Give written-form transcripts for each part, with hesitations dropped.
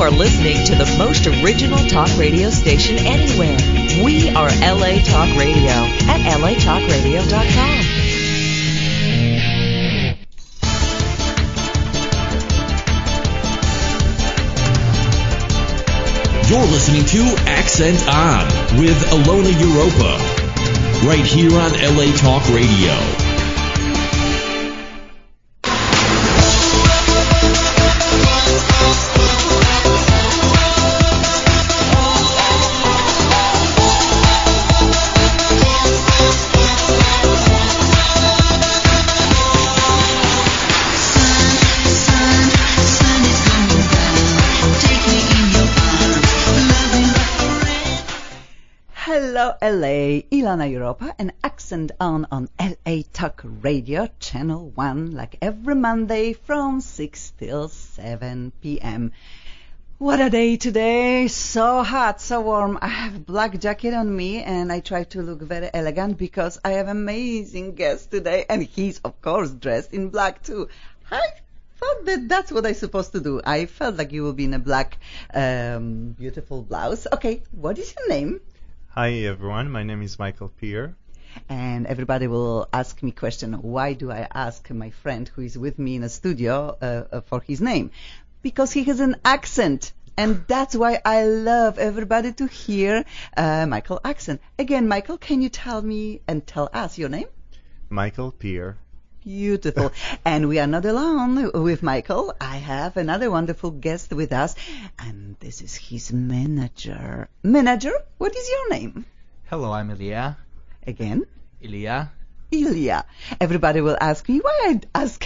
are listening to the most original talk radio station anywhere. We are LA Talk Radio at latalkradio.com. You're listening to Accent On with Ilona Europa, right here on LA Talk Radio. Hello LA, Ilona Europa and Accent On LA Talk Radio, Channel 1, like every Monday from 6 till 7 p.m. What a day today, so hot, so warm. I have a black jacket on me and I try to look very elegant because I have an amazing guest today and he's of course dressed in black too. I thought that that's what I'm supposed to do. I felt like you will be in a black beautiful blouse. Okay, what is your name? Hi everyone, my name is Michael Peer. And everybody will ask me question, why do I ask my friend who is with me in a studio for his name? Because he has an accent. And that's why I love everybody to hear Michael accent. Again, Michael, can you tell me and tell us your name? Michael Peer. Beautiful. And we are not alone with Michael. I have another wonderful guest with us, and this is his manager. Manager, what is your name? Hello, I'm Ilya. Again? Ilya. Ilya. Everybody will ask me why I ask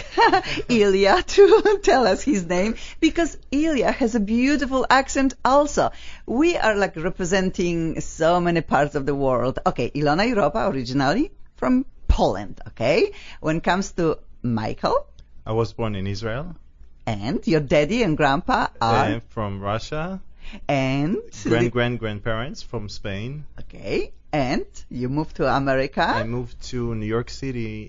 Ilya to tell us his name, because Ilya has a beautiful accent also. We are like representing so many parts of the world. Okay, Ilona Europa originally from Poland, okay? When it comes to Michael? I was born in Israel. And your daddy and grandpa are? From Russia. And? Grandparents from Spain. Okay. And you moved to America? I moved to New York City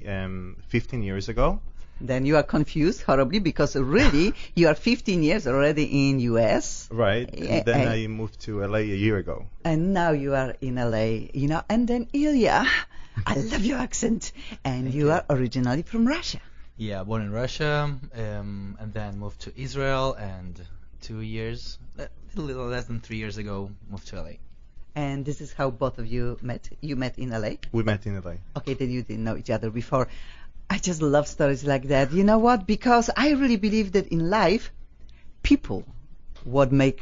15 years ago. Then you are confused horribly because really you are 15 years already in US. Right. And then I moved to LA a year ago. And now you are in LA, you know. And then Ilya, I love your accent. And you are originally from Russia. Yeah, born in Russia, and then moved to Israel, and 2 years, a little less than 3 years ago, moved to LA. And this is how both of you met? You met in LA? We met in LA. Okay, then you didn't know each other before. I just love stories like that. You know what? Because I really believe that in life, people would make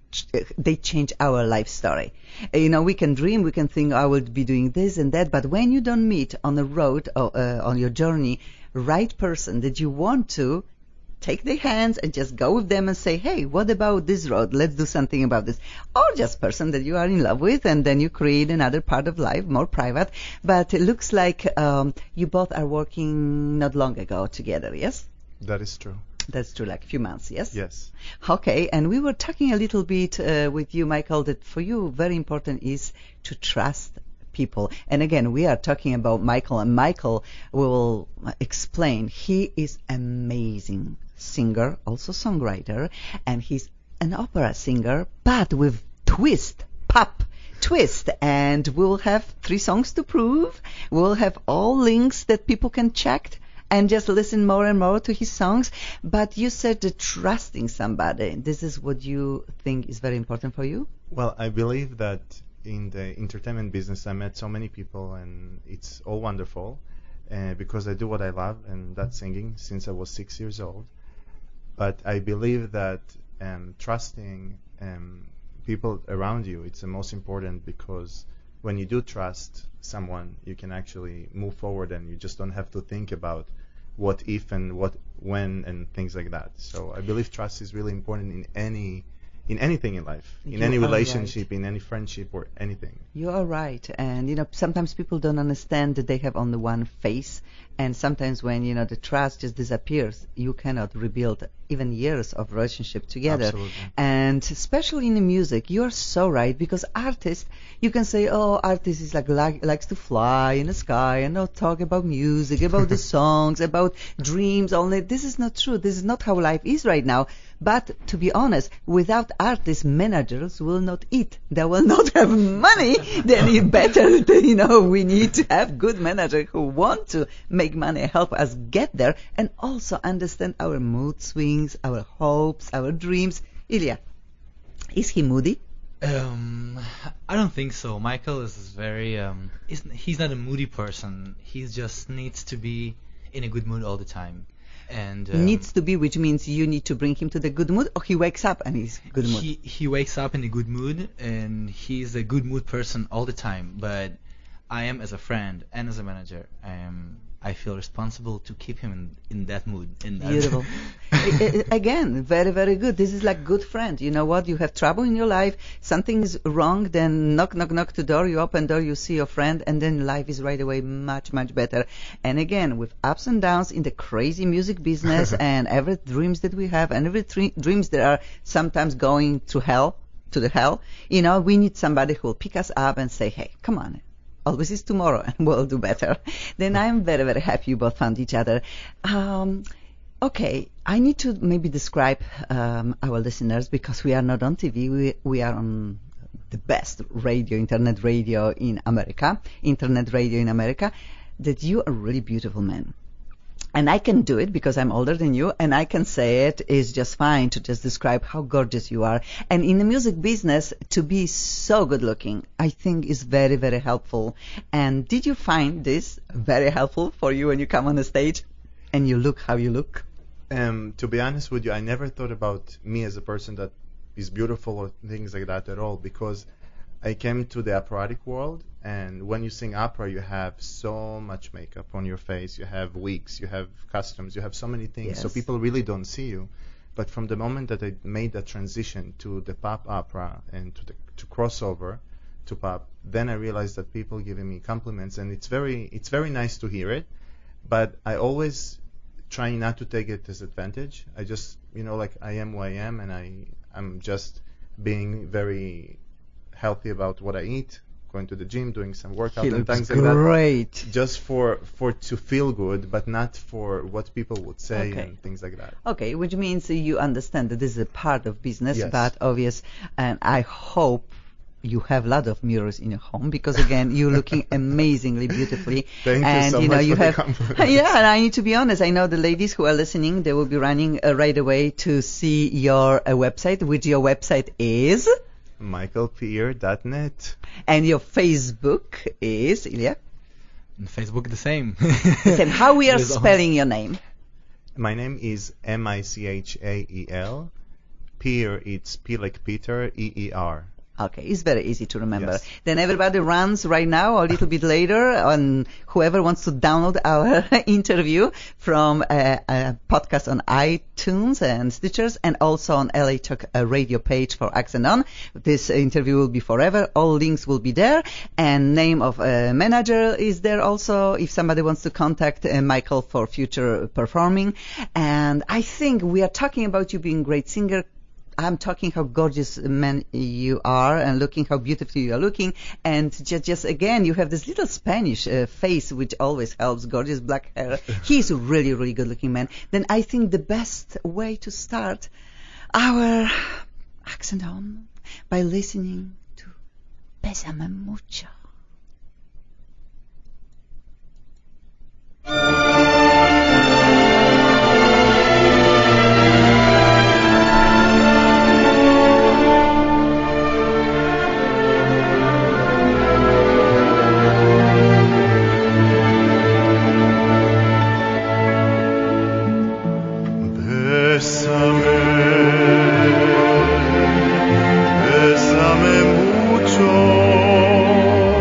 they change our life story. You know, we can dream, we can think I will be doing this and that, but when you don't meet on the road or on your journey right person that you want to, take their hands and just go with them and say, hey, what about this road? Let's do something about this. Or just person that you are in love with, and then you create another part of life, more private. But it looks like you both are working not long ago together, yes? That is true. That's true, like a few months, yes? Yes. Okay, and we were talking a little bit with you, Michael, that for you very important is to trust people. And again, we are talking about Michael, and Michael will explain. He is amazing singer, also songwriter, and he's an opera singer, but with twist, pop twist. And we'll have 3 songs to prove. We'll have all links that people can check and just listen more and more to his songs. But you said that trusting somebody, this is what you think is very important for you? Well, I believe that in the entertainment business I met so many people, and it's all wonderful because I do what I love, and that's singing since I was 6 years old. But I believe that trusting people around you, it's the most important, because when you do trust someone, you can actually move forward, and you just don't have to think about what if and what when and things like that. So I believe trust is really important in anything in life, in any relationship, right. In any friendship or anything. You are right. And, you know, sometimes people don't understand that they have only one face. And sometimes when, you know, the trust just disappears, you cannot rebuild even years of relationship together. Absolutely. And especially in the music, you are so right, because artists, you can say, oh, artist is likes to fly in the sky and not talk about music, about the songs, about dreams only. This is not true. This is not how life is right now. But to be honest, without artists, managers will not eat. They will not have money. Then it better, we need to have good managers who want to make money, help us get there, and also understand our mood swings, our hopes, our dreams. Ilya, is he moody? I don't think so. Michael is very he's not a moody person. He just needs to be in a good mood all the time. And needs to be, which means you need to bring him to the good mood, or he wakes up and he's good mood? He wakes up in a good mood, and he's a good mood person all the time. But I am, as a friend and as a manager, I feel responsible to keep him in that mood. Beautiful. Again, very, very good. This is like good friend. You know what? You have trouble in your life, something is wrong, then knock the door, you open door, you see your friend, and then life is right away much, much better. And again, with ups and downs in the crazy music business and every dreams that we have and every dreams that are sometimes going to the hell, we need somebody who will pick us up and say, hey, come on. Always is tomorrow, and we'll do better. Then I'm very, very happy you both found each other. Okay, I need to maybe describe our listeners, because we are not on TV. We are on the best radio, internet radio in America, that you are a really beautiful man. And I can do it because I'm older than you, and I can say it is just fine to just describe how gorgeous you are. And in the music business, to be so good looking, I think is very, very helpful. And did you find this very helpful for you when you come on the stage and you look how you look? To be honest with you, I never thought about me as a person that is beautiful or things like that at all, because I came to the operatic world, and when you sing opera, you have so much makeup on your face, you have wigs, you have costumes, you have so many things, Yes. so people really don't see you. But from the moment that I made that transition to the pop opera and to crossover to pop, then I realized that people giving me compliments, and it's very nice to hear it, but I always try not to take it as advantage. I just, like I am who I am, and I'm just being very healthy about what I eat, going to the gym, doing some workout and things like that. Great. Just for to feel good, but not for what people would say Okay. and things like that. Okay, which means you understand that this is a part of business, Yes. but obvious, and I hope you have a lot of mirrors in your home, because again, you're looking amazingly beautifully. Thank you and so you know, much you for the have, compliment. yeah, and I need to be honest, I know the ladies who are listening, they will be running right away to see your website, which your website is, michaelpierre.net. and your Facebook is, Ilya? And Facebook the same. Then how we are There's spelling your name? My name is Michael. Pierre, it's P like Peter, E-E-R. Okay, it's very easy to remember. Yes. Then everybody runs right now or a little bit later on whoever wants to download our interview from a podcast on iTunes and Stitchers, and also on LA Talk radio page for Accent On. This interview will be forever. All links will be there, and name of manager is there also if somebody wants to contact Michael for future performing. And I think we are talking about you being a great singer. I'm talking how gorgeous man you are, and looking how beautifully you are looking, and just again, you have this little Spanish face, which always helps, gorgeous black hair. He's a really, really good looking man. Then I think the best way to start our Accent On by listening to Bésame Mucho. Bésame mucho.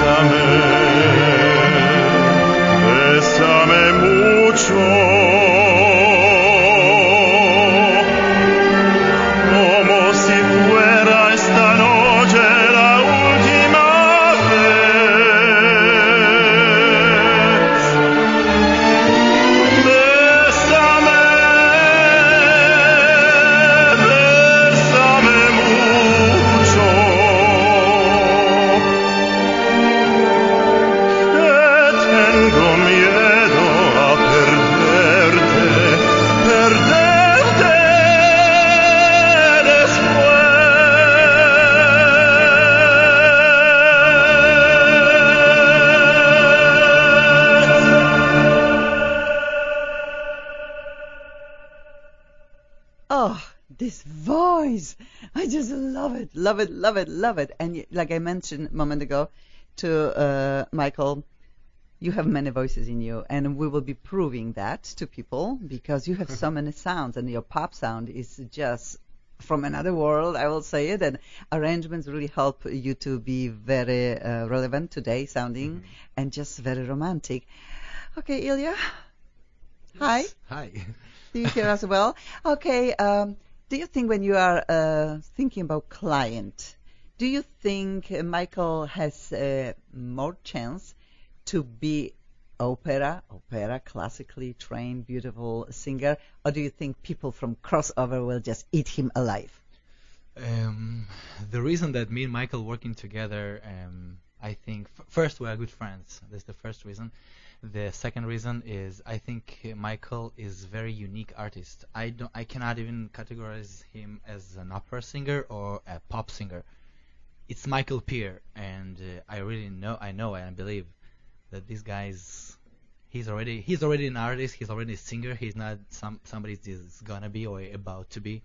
bésame mucho, como si fuera esta noche la última vez. Bésame, bésame mucho. Tengo miedo a perderte, perderte Oh, this voice. I just love it, love it, love it, love it. And like I mentioned a moment ago to Michael, you have many voices in you, and we will be proving that to people because you have so many sounds, and your pop sound is just from another world, I will say it, and arrangements really help you to be very relevant today sounding and just very romantic. Okay, Ilya. Hi. Hi. Do you hear us well? Okay. Do you think when you are thinking about client, do you think Michael has more chance to be opera, classically trained, beautiful singer, or do you think people from crossover will just eat him alive? The reason that me and Michael working together, I think first we are good friends. That's the first reason. The second reason is I think Michael is very unique artist. I cannot even categorize him as an opera singer or a pop singer. It's Michael Peer, and I know and I believe that this guy's he's already an artist. He's already a singer. He's not somebody that's gonna be or about to be,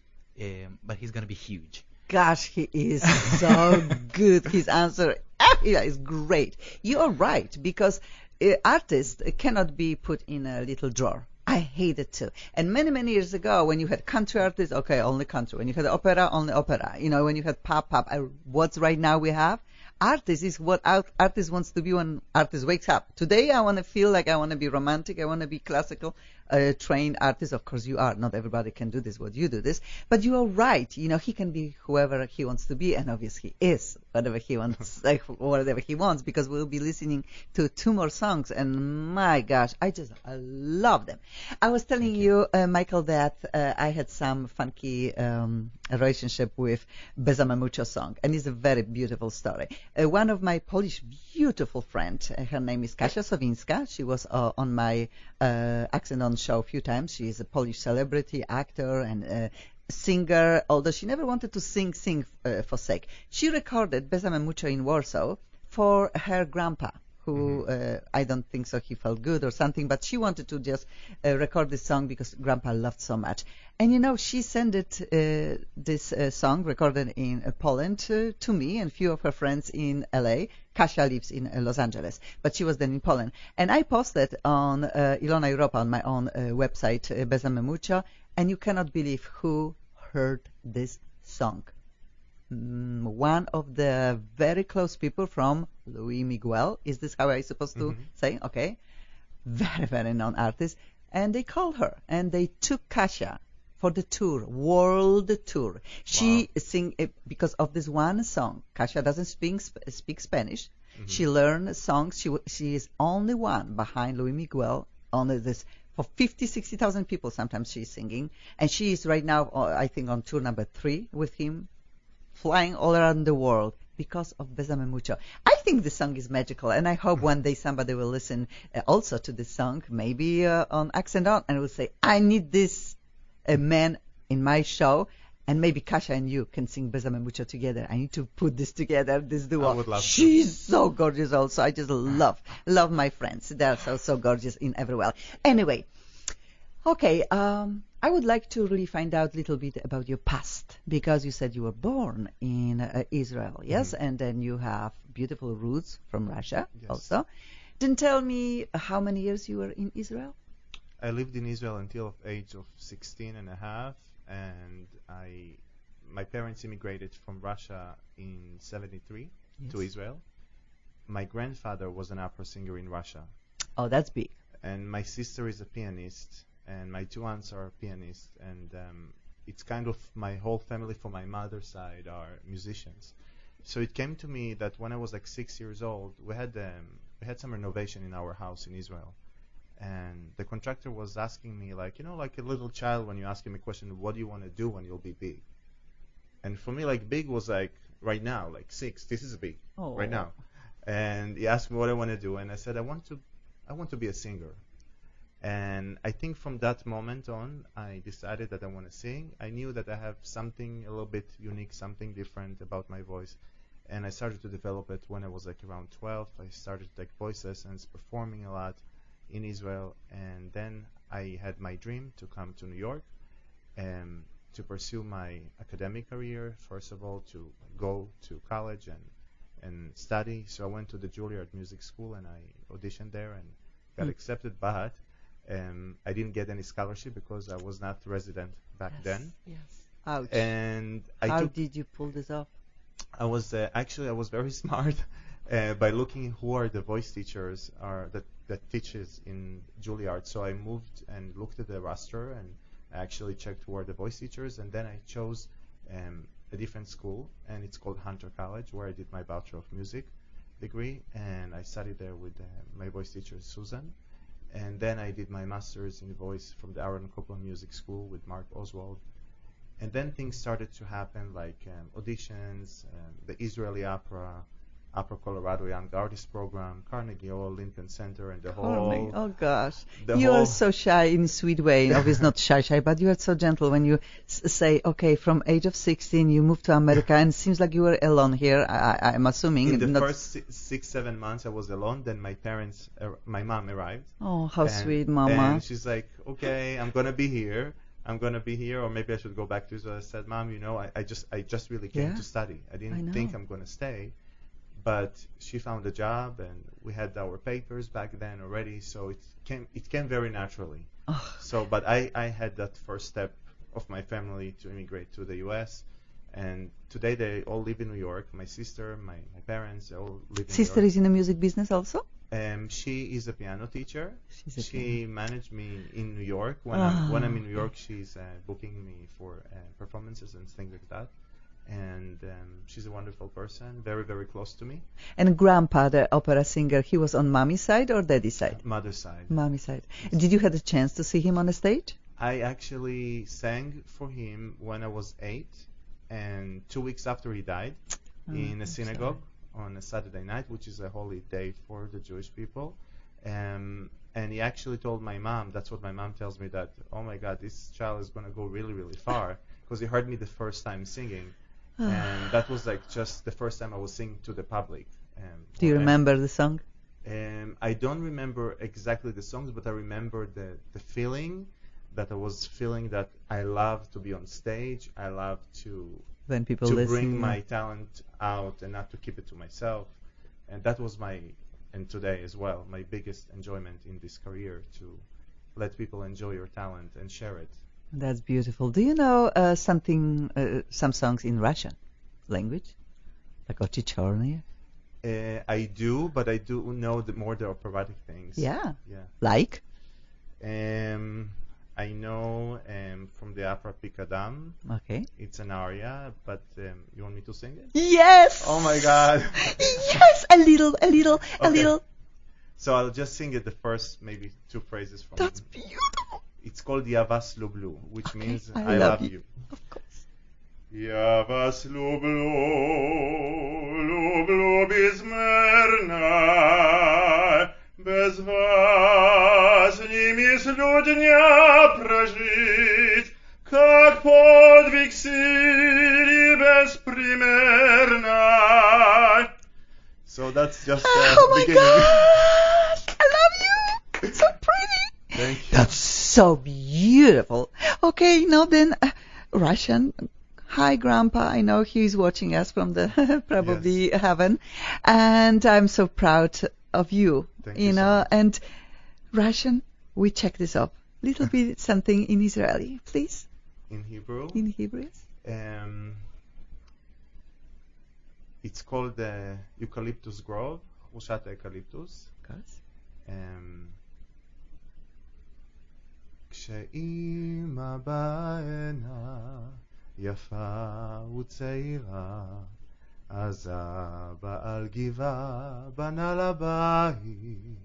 but he's gonna be huge. Gosh, he is so good. His answer is great. You are right, because artists cannot be put in a little drawer. I hate it too. And many, many years ago, when you had country artists, okay, only country. When you had opera, only opera. You know, when you had pop. What's right now we have? Artist is what artist wants to be when artist wakes up. Today, I want to feel like I want to be romantic. I want to be classical, trained artist. Of course, you are. Not everybody can do this, what you do this. But you are right. You know, he can be whoever he wants to be, and obviously he is whatever he wants, whatever he wants, because we'll be listening to 2 more songs, and my gosh, I love them. I was telling you, Michael, that I had some funky relationship with Bésame Mucho song, and it's a very beautiful story. One of my Polish beautiful friend, her name is Kasia Sowińska. She was on my Accent On show a few times. She is a Polish celebrity, actor, and singer, although she never wanted to sing for sake. She recorded Bésame Mucho in Warsaw for her grandpa, who I don't think so he felt good or something, but she wanted to just record this song because grandpa loved so much. And you know, she sent this song recorded in Poland to me and few of her friends in LA. Kasia lives in Los Angeles, but she was then in Poland. And I posted on Ilona Europa on my own website, Bésame Mucho, and you cannot believe who heard this song. One of the very close people from Luis Miguel. Is this how I supposed to say? Okay. Very, very known artist. And they called her and they took Kasia for the tour, world tour. She sing because of this one song. Kasia doesn't speak Spanish. She learned songs. She is only one behind Luis Miguel. Only this for 50, 60,000 people. Sometimes she's singing, and she is right now, I think, on tour number 3 with him, flying all around the world because of Bésame Mucho. I think the song is magical, and I hope one day somebody will listen also to this song, maybe on Accent On, and will say, I need this man in my show, and maybe Kasia and you can sing Bésame Mucho together. I need to put this together, this duo. I would love to. She's so gorgeous also. I just love my friends. They're so gorgeous in every way. Anyway, okay, I would like to really find out a little bit about your past, because you said you were born in Israel, yes? And then you have beautiful roots from Russia also. Then tell me how many years you were in Israel? I lived in Israel until the age of 16 and a half, and my parents immigrated from Russia in 73 to Israel. my grandfather was an opera singer in Russia, Oh, that's big. and my sister is a pianist, and my two aunts are pianists, and it's kind of my whole family from my mother's side are musicians. So it came to me that when I was like 6 years old, we had some renovation in our house in Israel, and the contractor was asking me like, like a little child when you ask him a question, what do you want to do when you'll be big? And for me, like big was like right now, like 6. This is big right now. And he asked me what I want to do, and I said I want to be a singer. And I think from that moment on, I decided that I want to sing. I knew that I have something a little bit unique, something different about my voice. And I started to develop it when I was like around 12. I started to take voice lessons, performing a lot in Israel. And then I had my dream to come to New York and to pursue my academic career, first of all, to go to college and study. So I went to the Juilliard Music School and I auditioned there and got accepted, but I didn't get any scholarship because I was not resident back then. Yes. Ouch. And How did you pull this off? I was very smart by looking who are the voice teachers that teaches in Juilliard. So I moved and looked at the roster and I actually checked who are the voice teachers, and then I chose a different school, and it's called Hunter College, where I did my Bachelor of Music degree, and I studied there with my voice teacher Susan. And then I did my master's in voice from the Aaron Copland Music School with Mark Oswald. And then things started to happen, like auditions, the Israeli Opera Colorado Young Artist Program, Carnegie Hall, Lincoln Center, and the whole... Oh gosh, the you are whole- so shy in a sweet way. Obviously not shy, but you are so gentle when you say, okay, from age of 16 you moved to America, and it seems like you were alone here. I'm assuming. In the not... first 6-7 months I was alone. Then my mom arrived. Oh, how and, sweet, Mama. And she's like, okay, I'm gonna be here, or maybe I should go back to Israel. I said, Mom, I just really came Yeah. to study. I I didn't know. think I'm gonna stay. But she found a job, and we had our papers back then already, so it came very naturally. Oh. So, but I had that first step of my family to immigrate to the U.S., and today they all live in New York. My sister, my parents, they all live in Sister New York. is in the music business also? She is a piano teacher. She's a She managed me in New York. When I'm in New York, she's booking me for performances and things like that. And she's a wonderful person, very, very close to me. And Grandpa, the opera singer, he was on Mommy's side or Daddy's side? Mother's side. Mommy's side. Did you have a chance to see him on the stage? I actually sang for him when I was 8, and 2 weeks after he died, in a synagogue on a Saturday night, which is a holy day for the Jewish people. And he actually told my mom, that's what my mom tells me, that, oh my God, this child is going to go really, really far, because he heard me the first time singing. And that was like just the first time I was singing to the public. Do you remember the song? I don't remember exactly the songs, but I remember the feeling that I was feeling, that I love to be on stage. I love to When people listen. bring my talent out and not to keep it to myself. And that was and today as well, my biggest enjoyment in this career, to let people enjoy your talent and share it. That's beautiful. Do you know some songs in Russian language? Like Ochi Chorny? I do, but I do know more the operatic things. Yeah. Yeah. Like? I know from the opera Pikadam. Okay. It's an aria, but you want me to sing it? Yes! Oh my God. Yes! A little. Okay. So I'll just sing it, the first maybe 2 phrases from That's it. beautiful. It's called Yavas Lublu, which Okay, means I I love love you. you. Of course. Я вас люблю, люблю безмерно, без вас не мыслю дня прожить, как подвиг силы беспримерной. So that's just the Oh my beginning. gosh! I love you! It's so pretty! Thank you. That's so beautiful. Okay, now then, Russian. Hi, Grandpa. I know he's watching us from the probably heaven, and I'm so proud of you. Thank you so know, much. and Russian. We check this up. Little bit something in Israeli, please. In Hebrew, In Hebrew. it's called the eucalyptus grove, חורשת האקליפטוס. כשאימא בעינה יפה וצעירה, אז אבא על גבעה בנה לבית.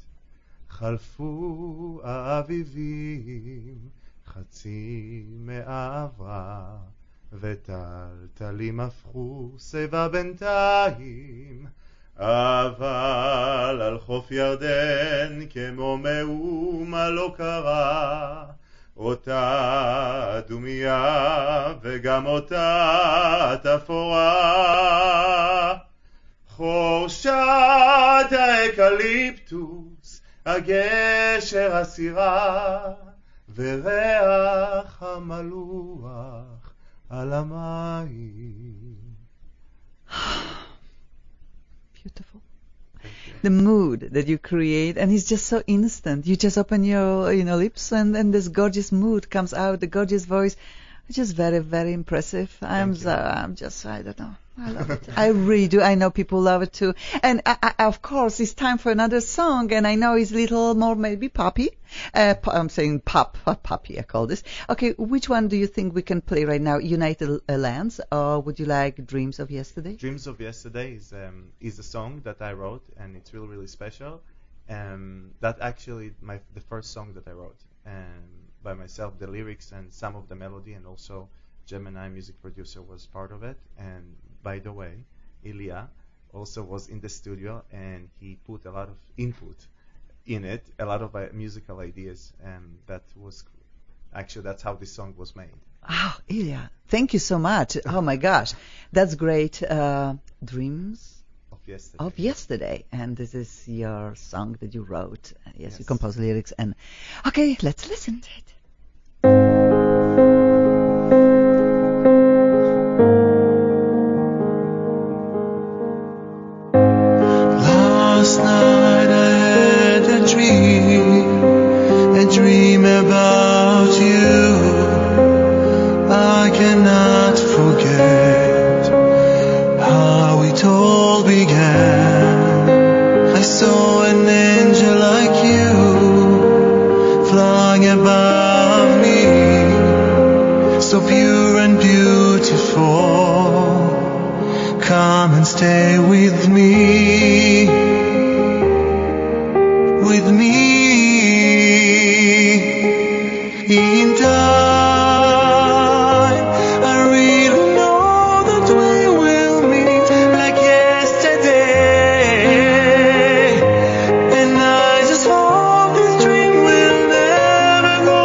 חלפו האביבים, חצי מאה עברה, וטלטלים הפכו שיבה בינתיים. אבל על חוף ירדן כמו מאומה לא קרה, אותה דומיה וגם אותה תפורה. חורשת האקליפטוס, הגשר הסירה, וריח המלוח על המים. Beautiful. The mood that you create, and it's just so instant. You just open your lips, and this gorgeous mood comes out, the gorgeous voice. It's just very, very impressive. I don't know. I love it. I really do. I know people love it too. And of course, it's time for another song, and I know it's a little more maybe poppy. I'm saying poppy, I call this. Okay, which one do you think we can play right now? United Lands, or would you like Dreams of Yesterday? Dreams of Yesterday is a song that I wrote, and it's really, really special. That actually the first song that I wrote by myself. The lyrics and some of the melody, and also Gemini music producer was part of it. And by the way, Ilya also was in the studio, and he put a lot of input in it, a lot of musical ideas, and that's how this song was made. Oh, Ilya, thank you so much. Oh my gosh, that's great. Dreams of Yesterday, and this is your song that you wrote. Yes, you composed lyrics, and okay, let's listen to it. Last night I had a dream about you. I cannot forget how it all began. I saw an angel like you flying above me, so pure and beautiful. Come and stay with me, with me. In time, I really know that we will meet like yesterday, and I just hope this dream will never go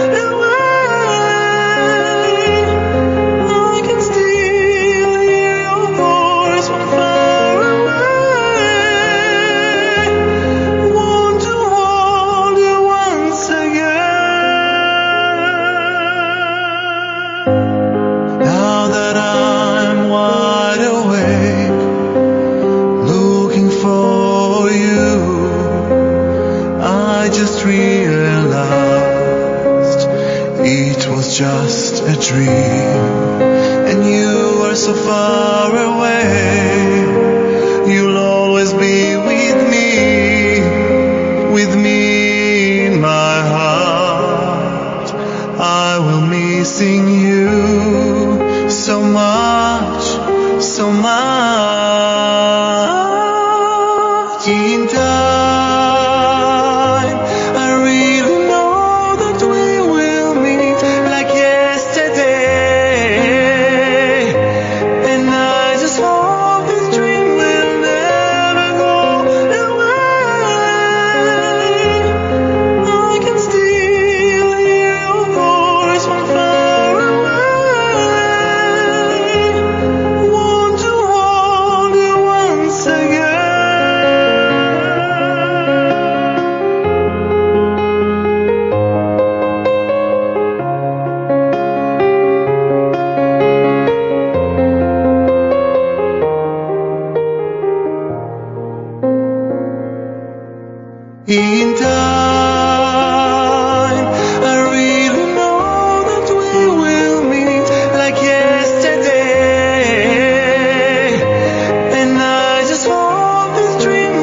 away. I can still hear your voice from far away. Want to hold you once again. Now that I'm wide awake, looking for you, I just realized it was just a dream, and you are so far away. You'll always be with me in my heart. I will missing you so much, so much. In time, I really know that we will meet like yesterday, and I just hope this dream will never go away. I can still hear your voice from far away. Want to hold you once again. In time, I really know that we will meet like yesterday, and I just hope this dream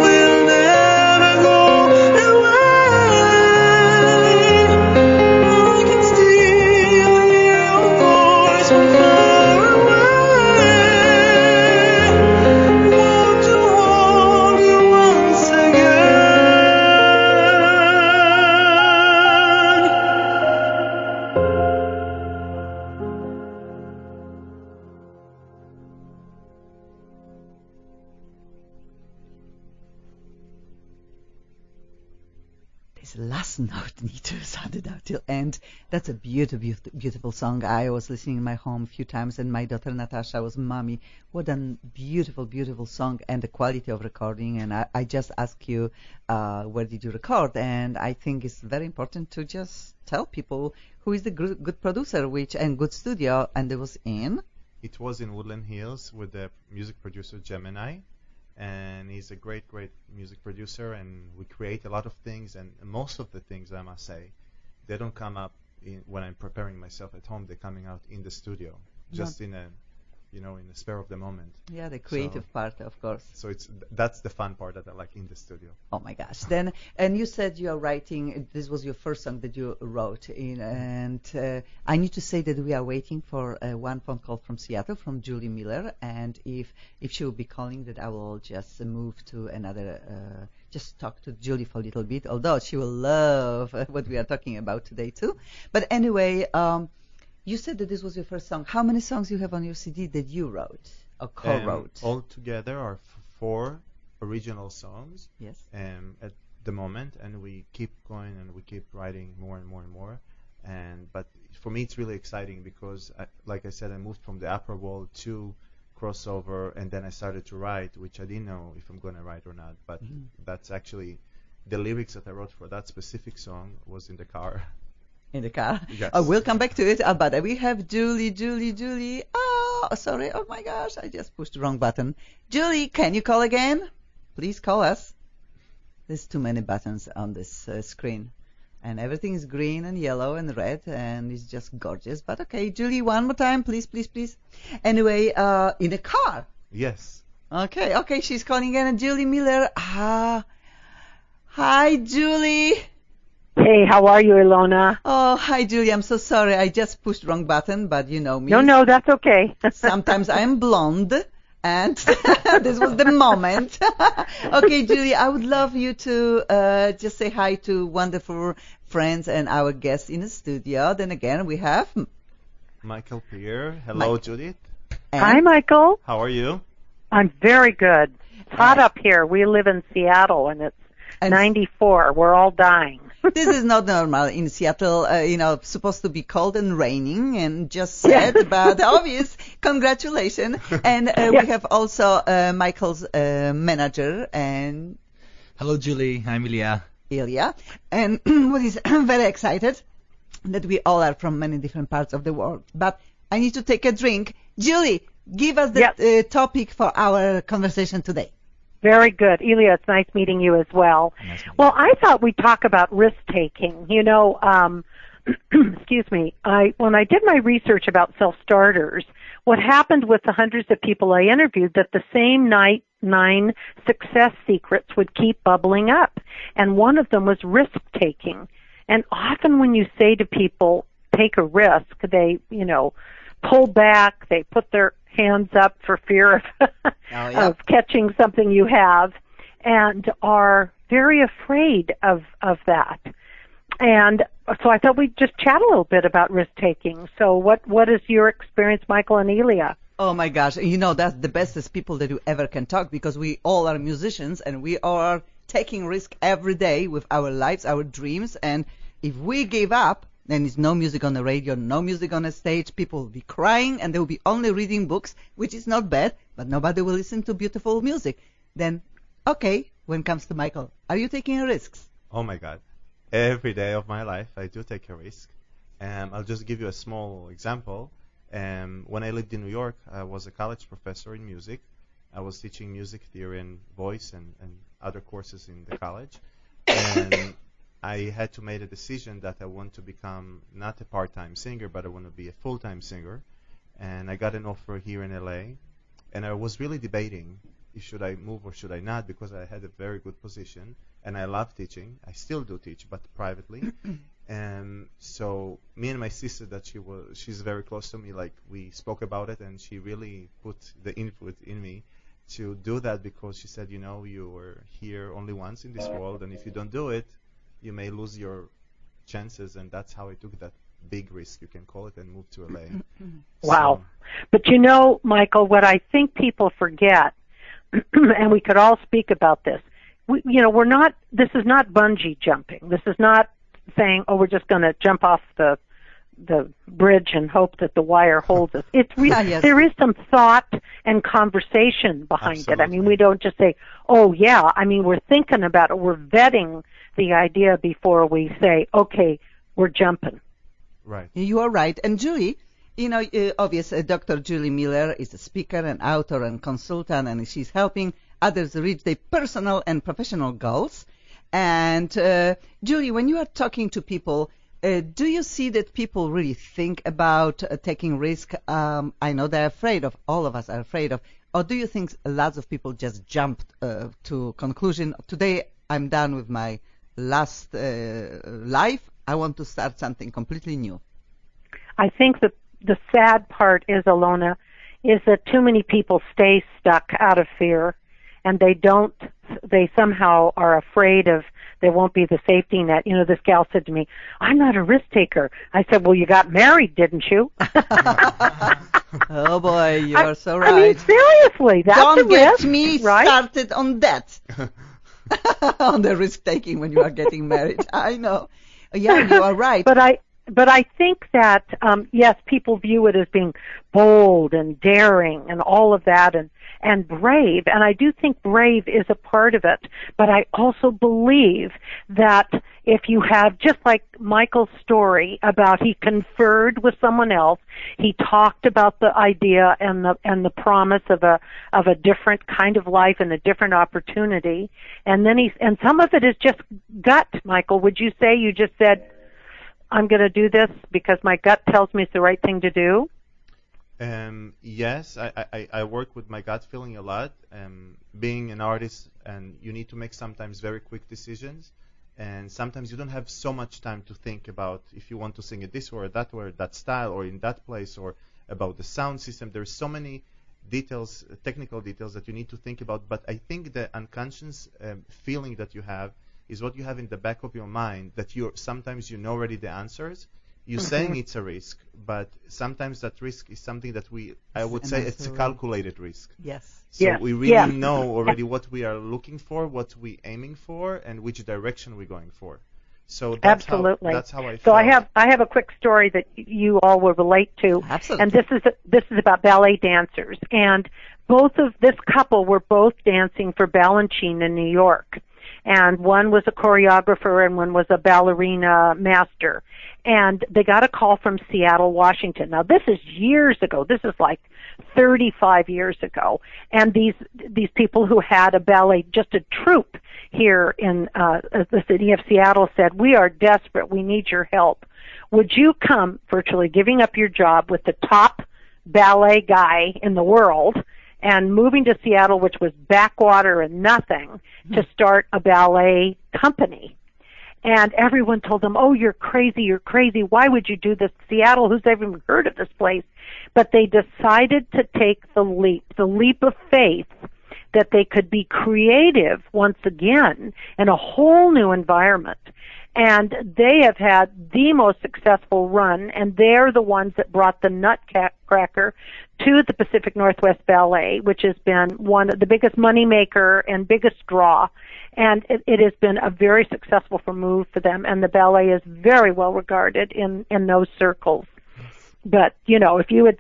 this last note need to sound it out till end. That's a beautiful, beautiful, beautiful song. I was listening in my home a few times, and my daughter Natasha was, "Mommy, what a beautiful, beautiful song," and the quality of recording. And I just ask you, where did you record? And I think it's very important to just tell people who is the good producer, and good studio, and it was in. It was in Woodland Hills with the music producer Gemini. And he's a great, great music producer, and we create a lot of things, and most of the things, I must say, they don't come up when I'm preparing myself at home. They're coming out in the studio, just in a spare of the moment. Yeah, the creative part, of course. So that's the fun part that I like in the studio. Oh my gosh! Then, and you said you are writing. This was your first song that you wrote, and I need to say that we are waiting for one phone call from Seattle from Julie Miller, and if she will be calling, that I will just move to another. Just talk to Julie for a little bit, although she will love what we are talking about today too. But anyway. You said that this was your first song. How many songs you have on your CD that you wrote or co-wrote? All together are 4 original songs. Yes. At the moment, and we keep going and we keep writing more and more and more. But for me, it's really exciting because, like I said, I moved from the opera world to crossover, and then I started to write, which I didn't know if I'm going to write or not. But that's actually the lyrics that I wrote for that specific song was in the car. In the car. Yes. We'll come back to it. But we have Julie. Oh, sorry. Oh my gosh, I just pushed the wrong button. Julie, can you call again? Please call us. There's too many buttons on this screen, and everything is green and yellow and red, and it's just gorgeous. But okay, Julie, one more time, please. Anyway, in the car. Yes. Okay, she's calling again. Julie Miller. Hi, Julie. Hey, how are you, Ilona? Oh, hi, Julie. I'm so sorry. I just pushed wrong button, but you know me. No, that's okay. Sometimes I'm blonde, and this was the moment. Okay, Julie, I would love you to just say hi to wonderful friends and our guests in the studio. Then again, we have Michael Pierre. Hello, Judith. Hi, Michael. How are you? I'm very good. It's hot up here. We live in Seattle, and it's 94. We're all dying. This is not normal in Seattle. Supposed to be cold and raining, and just sad, but obvious. Congratulations. And we have also Michael's manager. And hello, Julie. I'm Ilya. And what is very excited that we all are from many different parts of the world. But I need to take a drink. Julie, give us the topic for our conversation today. Very good. Ilya, it's nice meeting you as well. Well, I thought we'd talk about risk-taking. Excuse me, when I did my research about self-starters, what happened with the hundreds of people I interviewed, that the same 9 success secrets would keep bubbling up. And one of them was risk-taking. And often when you say to people, take a risk, they, pull back, they put their hands up for fear of catching something you have, and are very afraid of that. And so I thought we'd just chat a little bit about risk-taking. So what is your experience, Michael and Ilya? Oh my gosh, that's the bestest people that you ever can talk, because we all are musicians and we are taking risk every day with our lives, our dreams, and if we give up, then there's no music on the radio, no music on the stage. People will be crying, and they will be only reading books, which is not bad, but nobody will listen to beautiful music. Then, okay, when it comes to Michael, are you taking risks? Oh, my God. Every day of my life, I do take a risk. I'll just give you a small example. When I lived in New York, I was a college professor in music. I was teaching music theory and voice and other courses in the college. And I had to make a decision that I want to become not a part-time singer, but I want to be a full-time singer. And I got an offer here in LA, and I was really debating if should I move or should I not, because I had a very good position, and I love teaching. I still do teach, but privately. And so me and my sister, she's very close to me, like we spoke about it, and she really put the input in me to do that, because she said, you are here only once in this world, and if you don't do it, you may lose your chances. And that's how I took that big risk, you can call it, and moved to LA. Wow. But Michael, what I think people forget, and we could all speak about this, we're not. This is not bungee jumping. This is not saying, oh, we're just going to jump off the bridge and hope that the wire holds us. It's Yes. There is some thought and conversation behind it. I mean, we don't just say, oh yeah. I mean, we're thinking about it. We're vetting the idea before we say, okay, we're jumping. Right. You are right. And Julie, obviously, Dr. Julie Miller is a speaker and author and consultant, and she's helping others reach their personal and professional goals. And Julie, when you are talking to people, do you see that people really think about taking risk? I know they're afraid of, all of us are afraid of, or do you think lots of people just jumped to conclusion, today I'm done with my last life, I want to start something completely new? I think that the sad part is, Alona, is that too many people stay stuck out of fear, and they somehow are afraid of there won't be the safety net. This gal said to me, I'm not a risk taker. I said, well, you got married, didn't you? Oh boy, you are so right. I mean, seriously, that's Don't a risk, get me right? started on that. On the risk taking when you are getting married. I know. Yeah, you are right. But I think that yes, people view it as being bold and daring and all of that and brave, and I do think brave is a part of it. But I also believe that if you have, just like Michael's story about he conferred with someone else, he talked about the idea and the promise of a different kind of life and a different opportunity, and then and some of it is just gut. Michael, would you say you just said, I'm going to do this because my gut tells me it's the right thing to do? Yes, I work with my gut feeling a lot. Being an artist, and you need to make sometimes very quick decisions, and sometimes you don't have so much time to think about if you want to sing it this way or that way, or that style, or in that place, or about the sound system. There's so many details, technical details that you need to think about. But I think the unconscious feeling that you have is what you have in the back of your mind, that sometimes you know already the answers. You're saying it's a risk, but sometimes that risk is something that I would say it's a calculated risk. Yes. So we really know already what we are looking for, what we're aiming for, and which direction we're going for. So that's absolutely. That's how I feel. So I have a quick story that you all will relate to. Absolutely. And this is about ballet dancers. And this couple were both dancing for Balanchine in New York. And one was a choreographer and one was a ballerina master. And they got a call from Seattle, Washington. Now, this is years ago. This is like 35 years ago. And these people who had a ballet, just a troupe here in the city of Seattle, said, we are desperate. We need your help. Would you come, virtually giving up your job with the top ballet guy in the world, and moving to Seattle, which was backwater and nothing, to start a ballet company? And everyone told them, oh, you're crazy. Why would you do this? Seattle, who's ever even heard of this place? But they decided to take the leap of faith that they could be creative once again in a whole new environment. And they have had the most successful run, and they're the ones that brought the Nutcracker to the Pacific Northwest Ballet, which has been one of the biggest moneymaker and biggest draw. And it has been a very successful move for them, and the ballet is very well regarded in those circles. But, if you would...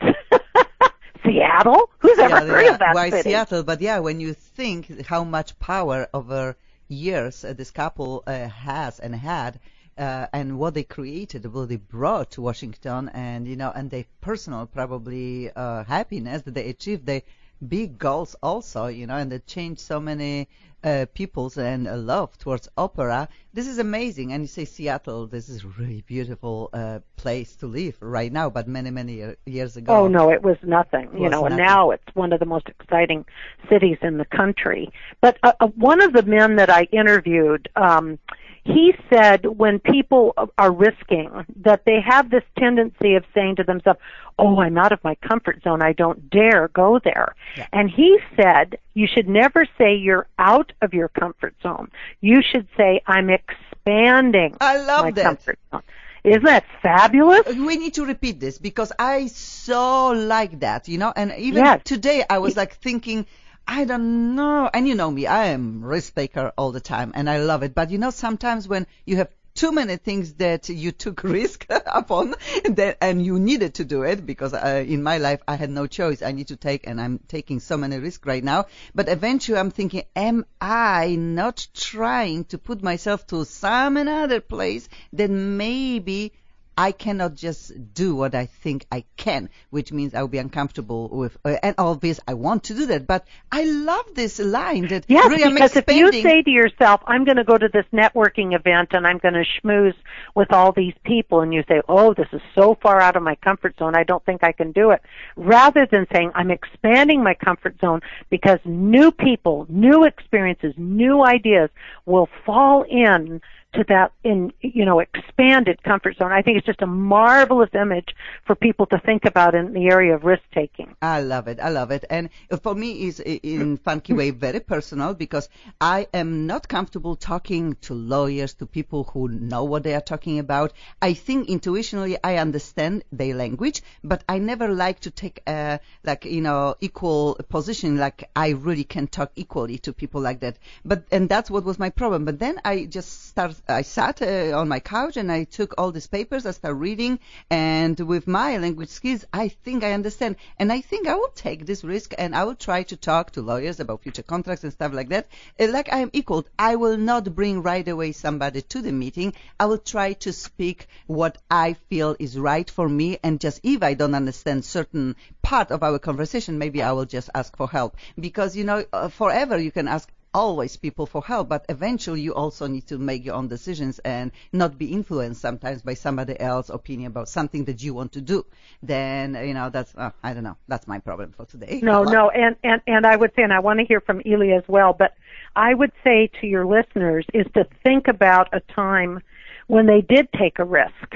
Seattle? Who's ever heard of that Why city? Seattle? But when you think how much power over years this couple has and had, and what they created, what they brought to Washington, and and their personal probably happiness that they achieved, their big goals also, and they changed so many people's and love towards opera. This is amazing. And you say Seattle, this is a really beautiful place to live right now, but many years ago. Oh no, it was nothing. And nothing. now it's one of the most exciting cities in the country. But one of the men that I interviewed, he said when people are risking, that they have this tendency of saying to themselves, oh, I'm out of my comfort zone, I don't dare go there. Yeah. And he said you should never say you're out of your comfort zone. You should say, I'm expanding my comfort zone. Isn't that fabulous? We need to repeat this because I so like that, and even today I was like thinking, I don't know. And you know me, I am risk taker all the time, and I love it. But sometimes when you have too many things that you took risk upon, and you needed to do it, because in my life I had no choice. I need to take, and I'm taking so many risks right now. But eventually I'm thinking, am I not trying to put myself to some another place that maybe I cannot just do what I think I can, which means I'll be uncomfortable with, and obviously I want to do that, but I love this line that yes, really I'm because expanding. if you say to yourself, I'm going to go to this networking event and I'm going to schmooze with all these people, and you say, oh, this is so far out of my comfort zone, I don't think I can do it, rather than saying, I'm expanding my comfort zone because new people, new experiences, new ideas will fall in to that expanded comfort zone. I think it's just a marvelous image for people to think about in the area of risk taking. I love it. And for me, it's in funky way very personal, because I am not comfortable talking to lawyers, to people who know what they are talking about. I think intuitionally I understand their language, but I never like to take equal position, like I really can talk equally to people like that. And that's what was my problem. But then I sat on my couch and I took all these papers, I started reading, and with my language skills, I think I understand. And I think I will take this risk and I will try to talk to lawyers about future contracts and stuff like that. Like I am equal. I will not bring right away somebody to the meeting. I will try to speak what I feel is right for me, and just if I don't understand certain part of our conversation, maybe I will just ask for help. Because, forever you can ask always people for help, but eventually you also need to make your own decisions and not be influenced sometimes by somebody else's opinion about something that you want to do. Then, that's, I don't know, that's my problem for today. No, and I would say, and I want to hear from Ilya as well, but I would say to your listeners is to think about a time when they did take a risk.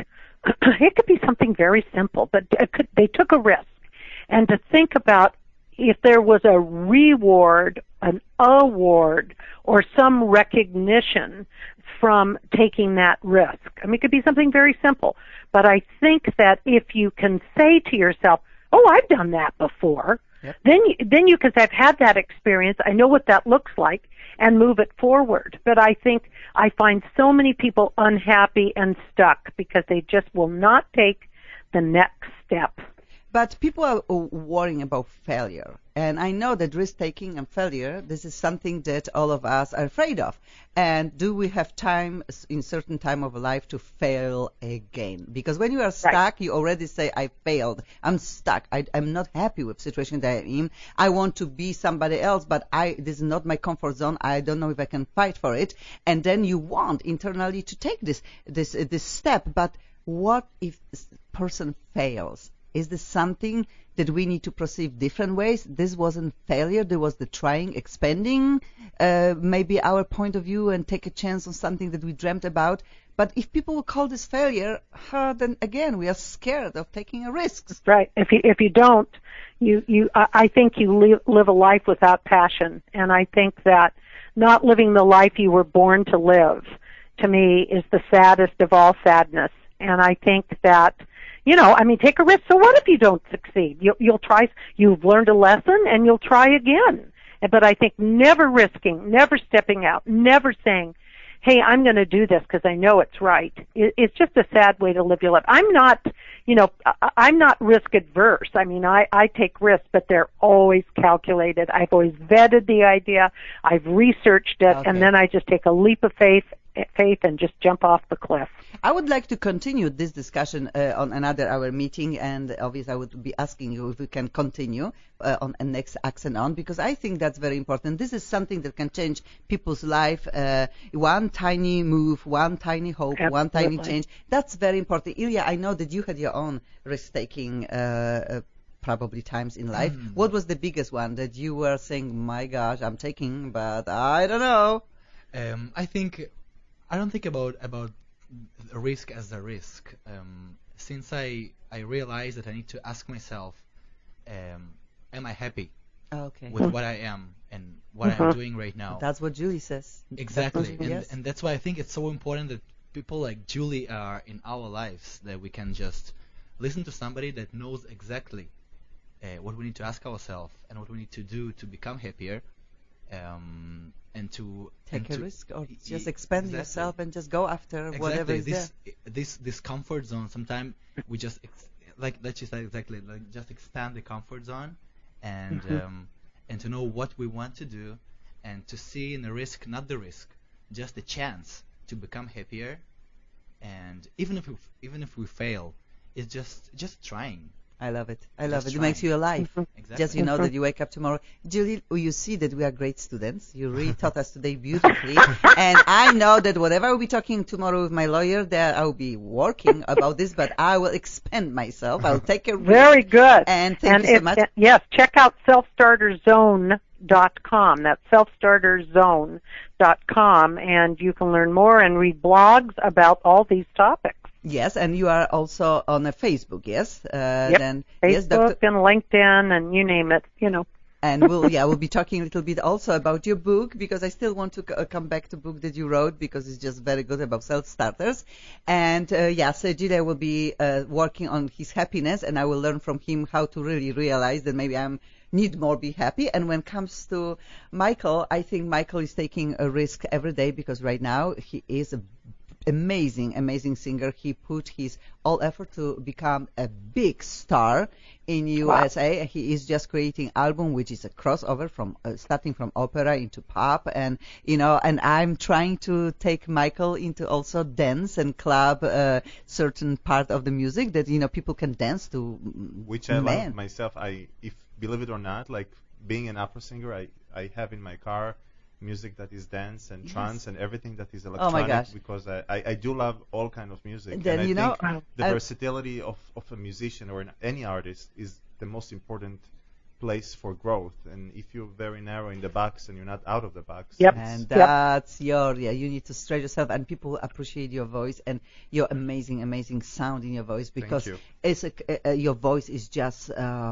It could be something very simple, but they took a risk. And to think about if there was a reward, an award, or some recognition from taking that risk. I mean, it could be something very simple. But I think that if you can say to yourself, oh, I've done that before, yep, then you can say, I've had that experience, I know what that looks like, and move it forward. But I think I find so many people unhappy and stuck because they just will not take the next step. But people are worrying about failure. And I know that risk-taking and failure, this is something that all of us are afraid of. And do we have time, in certain time of life, to fail again? Because when you are stuck, right, you already say, I failed. I'm stuck. I'm not happy with the situation that I'm in. I want to be somebody else, but this is not my comfort zone. I don't know if I can fight for it. And then you want internally to take this step. But what if this person fails? Is this something that we need to perceive different ways? This wasn't failure. There was the trying, expanding maybe our point of view and take a chance on something that we dreamt about. But if people will call this failure, then again, we are scared of taking a risk. Right. If you don't, I think you live a life without passion. And I think that not living the life you were born to live, to me, is the saddest of all sadness. And I think that, take a risk. So what if you don't succeed? You'll try. You've learned a lesson, and you'll try again. But I think never risking, never stepping out, never saying, hey, I'm going to do this because I know it's right. It's just a sad way to live your life. I'm not risk adverse. I mean, I take risks, but they're always calculated. I've always vetted the idea. I've researched it, okay, and then I just take a leap of faith and just jump off the cliff. I would like to continue this discussion on another hour meeting, and obviously I would be asking you if we can continue on the next Accent On, because I think that's very important. This is something that can change people's life. One tiny move, one tiny hope, absolutely, one tiny change. That's very important. Ilya, I know that you had your own risk-taking probably times in life. What was the biggest one that you were saying, my gosh, I'm taking, but I don't know? I don't think about a risk as a risk. Since I realized that I need to ask myself, am I happy with what I am and what I'm doing right now? That's what Julie says. Exactly. Yes. And that's why I think it's so important that people like Julie are in our lives, that we can just listen to somebody that knows exactly what we need to ask ourselves, and what we need to do to become happier, and to Take and a to- risk or y- just y- expand exactly. yourself and just go after whatever is there. This comfort zone. Sometimes we just let's just exactly like just expand the comfort zone, and and to know what we want to do, and to see in the risk, not the risk, just the chance to become happier. And even if we fail, it's just trying. I love it. I love Just it. It makes trying. you alive. Exactly. Just you know that you wake up tomorrow. Julie, you see that we are great students. You really taught us today beautifully. And I know that whatever I'll be talking tomorrow with my lawyer, there I'll be working about this, but I will expand myself. I'll take a risk. Very good. And thank you so much. Yes, check out selfstarterzone.com. That's selfstarterzone.com, and you can learn more and read blogs about all these topics. Yes, and you are also on a Facebook, yes? Yep. Then, Facebook yes, Dr. and LinkedIn and you name it, And we'll be talking a little bit also about your book, because I still want to come back to book that you wrote, because it's just very good about self-starters. And yes, Gile will be working on his happiness, and I will learn from him how to really realize that maybe need more be happy. And when it comes to Michael, I think Michael is taking a risk every day, because right now he is a amazing singer. He put his all effort to become a big star in USA. Wow. He is just creating album which is a crossover from starting from opera into pop, and and I'm trying to take Michael into also dance and club certain part of the music that people can dance to, which I love myself. If believe it or not, like being an opera singer, I have in my car music that is dance and trance and everything that is electronic. Oh my gosh. Because I do love all kind of music. Then, and I think the versatility of a musician or any artist is the most important place for growth. And if you're very narrow in the box and you're not out of the box, and that's you need to stretch yourself, and people appreciate your voice and your amazing sound in your voice, because it's your voice is just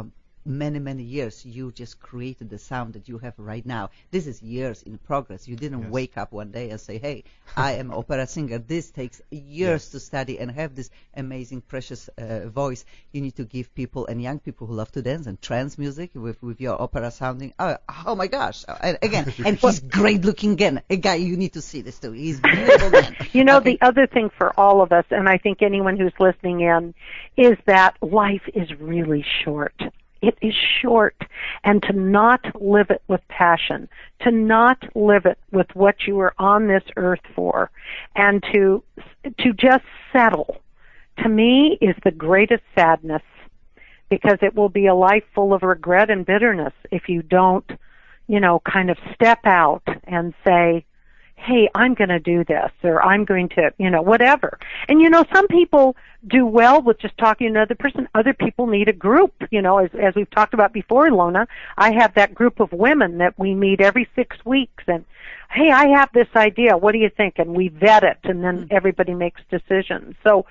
many years. You just created the sound that you have right now. This is years in progress. You didn't wake up one day and say, hey, I am opera singer. This takes years to study and have this amazing precious voice. You need to give people and young people who love to dance and trance music with your opera sounding. Oh my gosh. And again, and he's great looking again. A guy, you need to see this too. He's beautiful man. The other thing for all of us, and I think anyone who's listening in, is that life is really short. It is short, and to not live it with passion, to not live it with what you are on this earth for, and to just settle, to me, is the greatest sadness, because it will be a life full of regret and bitterness if you don't, kind of step out and say, hey, I'm going to do this, or I'm going to, whatever. And, some people do well with just talking to another person. Other people need a group, as we've talked about before, Ilona. I have that group of women that we meet every 6 weeks, and, hey, I have this idea. What do you think? And we vet it, and then everybody makes decisions. So,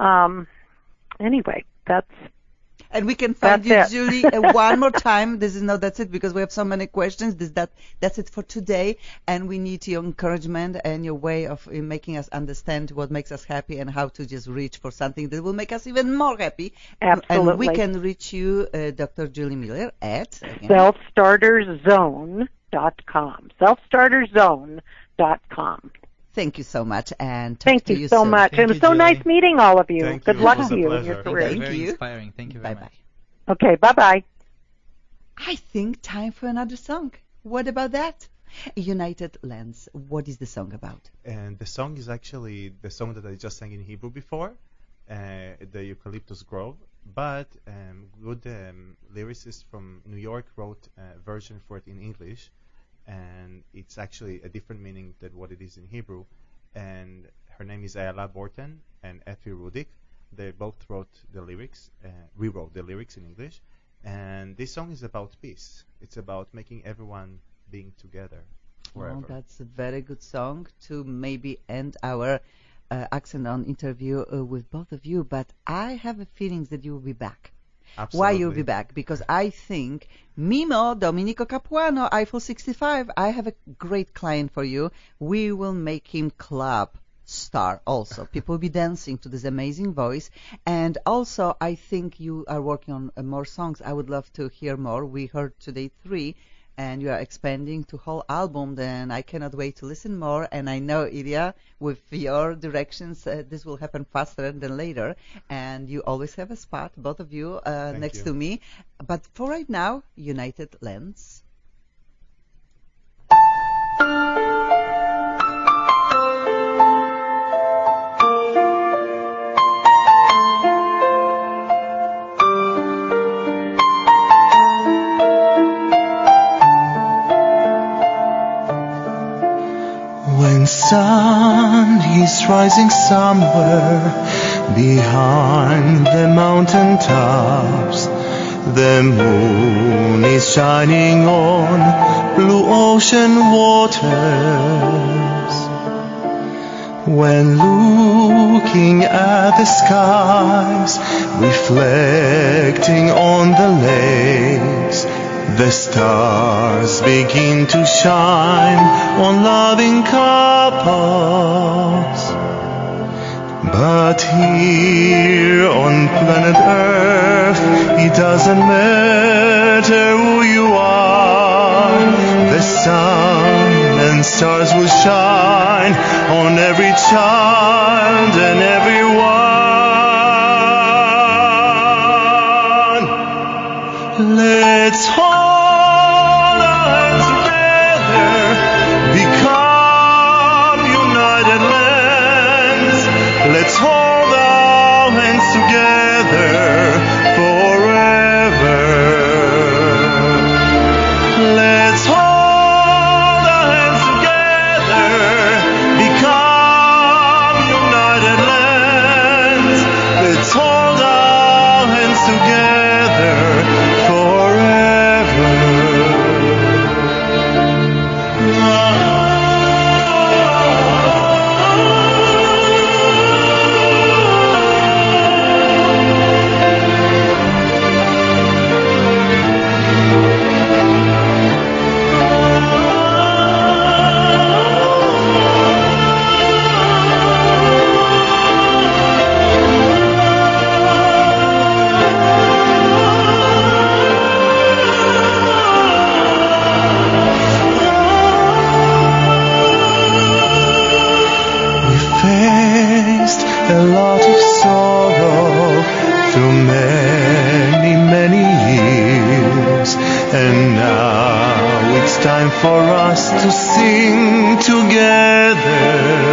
anyway, that's... And we can find you, Julie, one more time. That's it, because we have so many questions. That's it for today. And we need your encouragement and your way of making us understand what makes us happy and how to just reach for something that will make us even more happy. Absolutely. And we can reach you, Dr. Julie Miller, at selfstarterzone.com. Selfstarterzone.com. Thank you so much, and thank you so much. It was so nice meeting all of you. Good luck to you in your career. Thank you. Very inspiring. Thank you very much. Okay, bye-bye. I think time for another song. What about that? United Lands. What is the song about? And the song is actually the song that I just sang in Hebrew before, the Eucalyptus Grove. But good lyricist from New York wrote a version for it in English. And it's actually a different meaning than what it is in Hebrew. And her name is Ayala Borten and Effie Rudik. They both wrote the lyrics, rewrote the lyrics in English. And this song is about peace. It's about making everyone being together forever. Oh, that's a very good song to maybe end our Accent On interview with both of you. But I have a feeling that you will be back. Absolutely. Why you'll be back? Because I think Mimo, Domenico Capuano, Eiffel 65, I have a great client for you. We will make him club star also. People will be dancing to this amazing voice. And also, I think you are working on more songs. I would love to hear more. We heard today 3, and you are expanding to whole album. Then I cannot wait to listen more. And I know, Ilya, with your directions, this will happen faster than later. And you always have a spot, both of you, next to me. But for right now, United Lands. When sun is rising somewhere behind the mountain tops, the moon is shining on blue ocean waters. When looking at the skies, reflecting on the lakes, the stars begin to shine on loving couples. But here on planet Earth, it doesn't matter who you are. The sun and stars will shine on every child and everyone. Let's hold our hands together, become united lands. Let's hold our hands together forever. Let's hold our hands together, become united lands. Let's hold our hands together forever. A lot of sorrow through many, many years, and now it's time for us to sing together.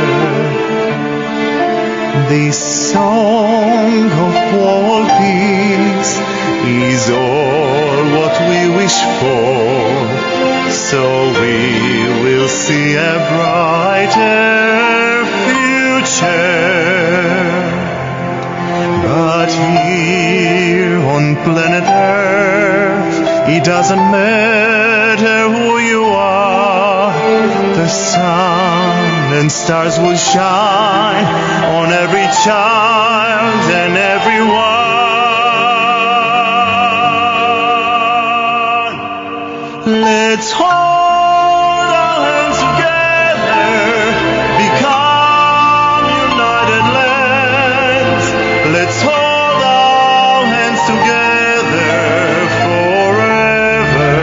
This song of world peace is all what we wish for, so we will see a brighter future. But here on planet Earth, it doesn't matter who you are. The sun and stars will shine on every child and everyone. Let's hold our hands together, become united lands. Let's hold our hands together forever.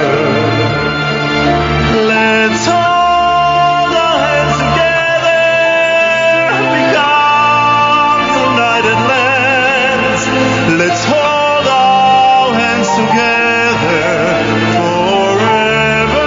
Let's hold our hands together, become united lands. Let's hold our hands together forever.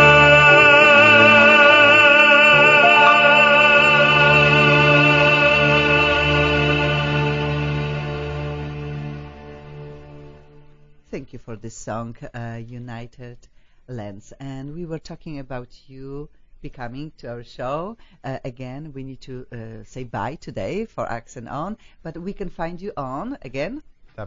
Thank you for this song, United Lands. And we were talking about you becoming to our show. Again, we need to say bye today for Accent On, but we can find you on, again,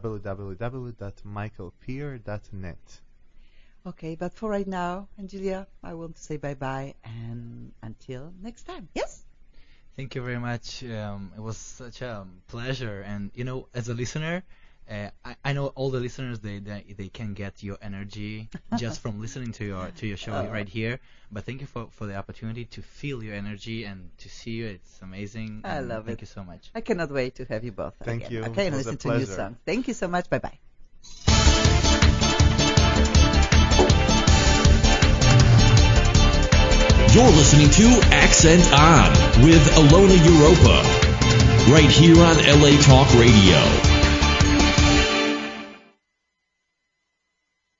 www.michaelpeer.net. Okay, but for right now, Angelia, I want to say bye-bye and until next time. Yes? Thank you very much. It was such a pleasure. And, as a listener, I know all the listeners they can get your energy just from listening to your show right here. But thank you for the opportunity to feel your energy and to see you. It's amazing. I love it. Thank you so much. I cannot wait to have you both. Thank again. you. Okay, It and was a listen to new pleasure. songs. Thank you so much. Bye bye. You're listening to Accent On with Alona Europa, right here on LA Talk Radio.